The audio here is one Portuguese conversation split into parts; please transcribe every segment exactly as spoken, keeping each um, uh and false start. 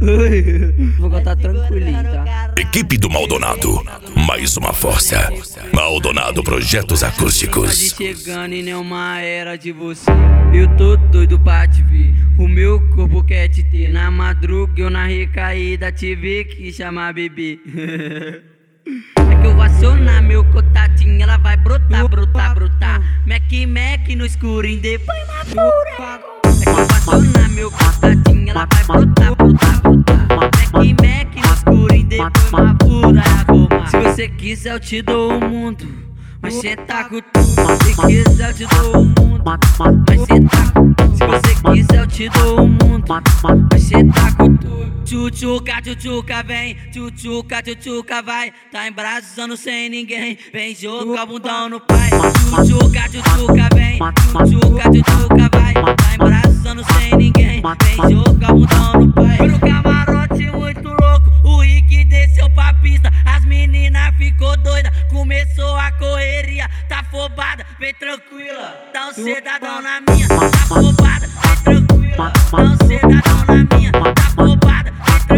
Vou cantar tranquilinho, tá? Equipe do Maldonado, mais uma força. Maldonado Projetos Acústicos. Chegando em nenhuma era de você. Eu tô doido pra te ver. O meu corpo quer te ter. Na madruga eu na recaída tive que chamar bebê. É que eu vou acionar meu contatinho, ela vai brotar, brotar, brotar. Mac, Mac no escurinho, depois na pura. É que eu vou acionar meu contatinho, ela vai brotar, brotar, brotar. Mac, Mac no escurinho, depois na pura. Se você quiser eu te dou o mundo, mas cê tá com tudo. Se quiser eu te dou o mundo, mas cê tá com tudo. Se você quiser eu te dou o mundo, mas cê tá com tudo. Tchutchuca, tchutchuca, vem, tchutchuca, tchutchuca, vai. Tá embraçando sem ninguém, vem jogar bundão no pai. Tchutchuca, tchutchuca, vem, tchutchuca, tchutchuca, vai. Tá embraçando sem ninguém, vem jogar bundão no pai. Foi no camarote muito louco, o Rick desceu pra pista. As meninas ficou doida, começou a correria. Tá afobada, vem tranquila, dá um cidadão na minha. Tá afobada, vem tranquila, dá um cidadão na minha. Tá afobada,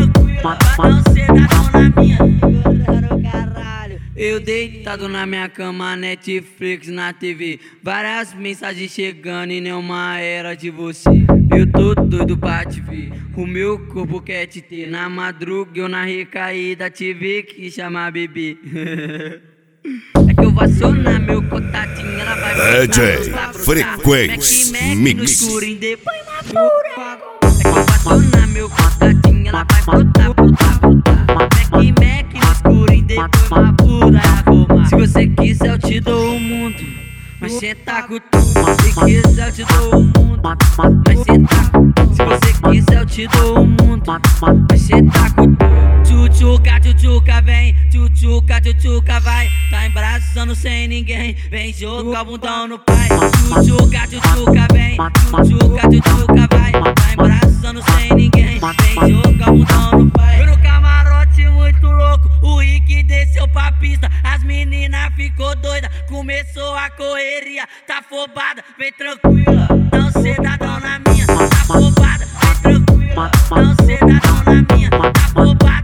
eu deitado na minha cama, Netflix na T V. Várias mensagens chegando e nenhuma era de você. Eu tô doido pra te ver, o meu corpo quer te ter. Na madruga eu na recaída tive que chamar bebê. É que eu vou acionar meu contatinho, ela vai D J Frequência Mix. Depois na pura. É que eu vou acionar meu contatinho, ela vai brotar, brotar, brotar. Mac, Mac no escurinho, depois na pura. Se você quiser eu te dou o mundo, mas cê tá com tudo. Se quiser eu te dou o mundo, mas cê tá com tudo. Se você quiser eu te dou o mundo, mas cê tá com tudo. Tchutchuca, tchutchuca, vem, tchutchuca, tchutchuca, vai. Tá embraçando sem ninguém, vem jogar bundão no pai. Tchutchuca, tchutchuca, vem, tchutchuca, tchutchuca, vai. Tá embraçando sem ninguém, vem jogar bundão no pai. Foi no camarote muito louco, o Rick desceu pra pista. As meninas ficou doida, começou a correria. Tá afobada, vem tranquila, dá um cidadão na minha. Tá afobada, vem tranquila, dá um cidadão na minha. Tá afobada.